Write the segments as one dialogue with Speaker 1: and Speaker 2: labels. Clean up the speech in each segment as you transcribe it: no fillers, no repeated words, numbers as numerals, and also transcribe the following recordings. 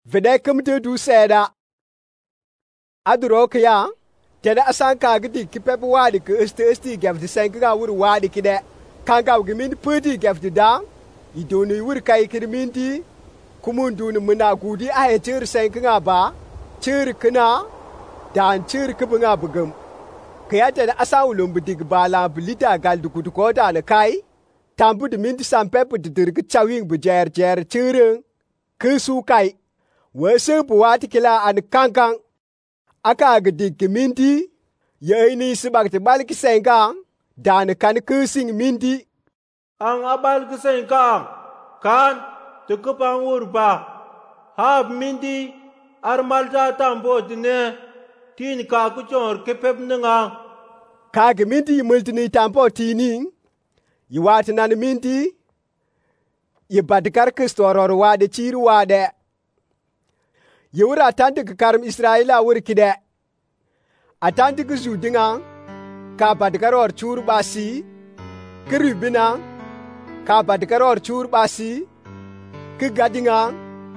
Speaker 1: Vede kumte du seda. Aduro kya. Tena asanka gidi kipep wadi ke esti gaf de senga wur wadi kide. Kanga gimin pudi gaf de da. Idoni wur kai kirminti. Kumundu ni muna gudi a chir senga ba. Chir kana. Dan chir kubunga bugum. Kaya tena asawulum bidig bala bilita gal du kuduko da na kai. Tambu de minti sampep de dirk chawing bujer jer chirung. Kusu kai. Wese buwati kila an kankang. Aka gadik minti. Yaini sibakti balki senga. Dan kan kusing minti.
Speaker 2: Ang abal senga. Kan tukupang urba. Hab minti. Armalta tambo dine. Tin ka kuchor kepep nga.
Speaker 1: Kag minti multini tampo tini. Yiwati nan minti. Yibadikar kistoror wade chiru wade. Yewura atante ke karam Israela wuri kide. Atante ke zudinga. Ka badikar or chur basi. Ke rubina. Ka badikar or chur basi. Ke gadinga.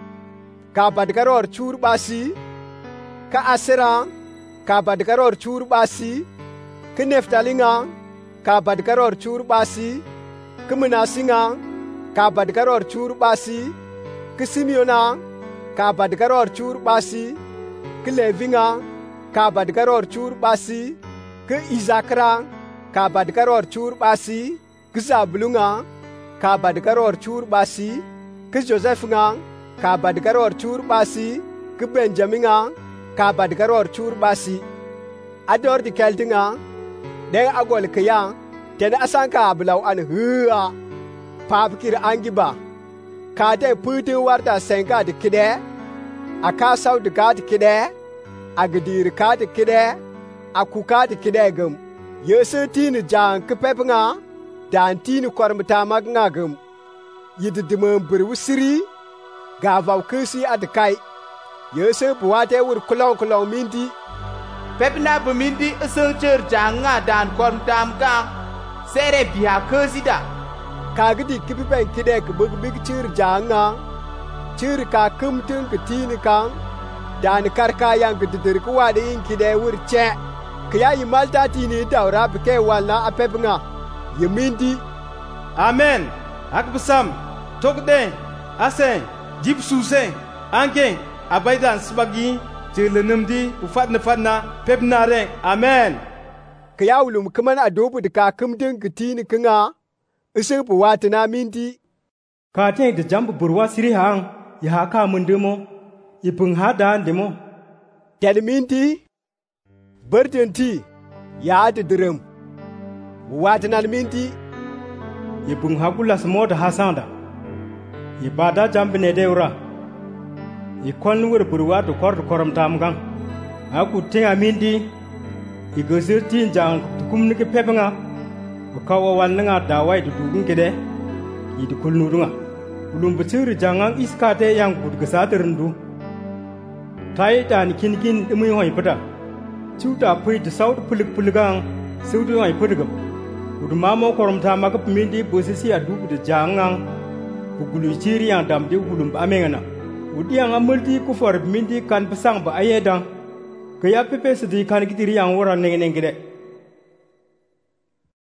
Speaker 1: Ka badikar or chur basi. Ka asera. Ka badikar or chur basi. Ke neftalinga. Ka badikar or chur basi. Ke menasinga. Ka badikar or chur basi. Ke Simeona. Ka badikar or chur basi. Ke Levinga. Ka badikar or chur basi. Ke Izakra. Ka badikar or chur basi. Ke Zabulunga. Ka badikar or chur basi. Ke Josephnga. Ka badikar or chur basi. Ke Benjaminga. Ka badikar or chur basi. Ador di keltinga. Den agol kaya. Ten asanka ablaw an hua. Papkir angiba. Kade putin warta senga de kide. Akasaw de gad kide. Agadir kad kide. Akuka de kide gum. Yese tini jang kepepnga. Dan tini kormta magna gum. Yididimum burwusiri. Gavaw kusi adkai. Yese buwate wur kulong minti.
Speaker 3: Pepna bumindi esencher janga dan kormtam gang. Sere biya kusida.
Speaker 1: Kagdi kipipen kide kubug big chir janga. Chir ka kumtun kitini kang. Dan karka yang gedidir kuwade in kide wur che. Kaya yimalta tini daura bike walna apepnga. Yimindi.
Speaker 2: Amen. Akbusam. Tokde. Asen. Jipsuse. Anke. Abaidan sebagi. Jilenumdi. Ufatna pepnare. Amen.
Speaker 1: Kaya ulum keman adobu de ka kumtun kitini kanga. Iseng buwate na minti.
Speaker 4: Kate de jambu burwa siri hang. Ya ka mundemo. Ipung hadan demo.
Speaker 1: Tel minti. Berdenti. Ya de drum. Buwate na minti.
Speaker 4: Ipung hakula semoda hasanda. Ibada jambu ne deura. Ikon wur burwa do kor koram tamgang. Aku tenga minti. Igosir tin jang tukum nike pepanga. Bukawa wananga dawai du dugun kede. Idi kulnurunga. Ulum beciru jangang iskate yang budgesaterendu. Tai dan kin imi hoi pada. Cuta pui de saud pulik-puligang. Saudu hoi pudegam. Udu mamo korom tamaka pemindi posisi adu de jangang. Bugulu ciri yang damdi ulum amengana. Udi yang amulti kufar pemindi kan pesang ba ayedang. Kaya pepe sedih kan kitiri yang orang neng-neng kede.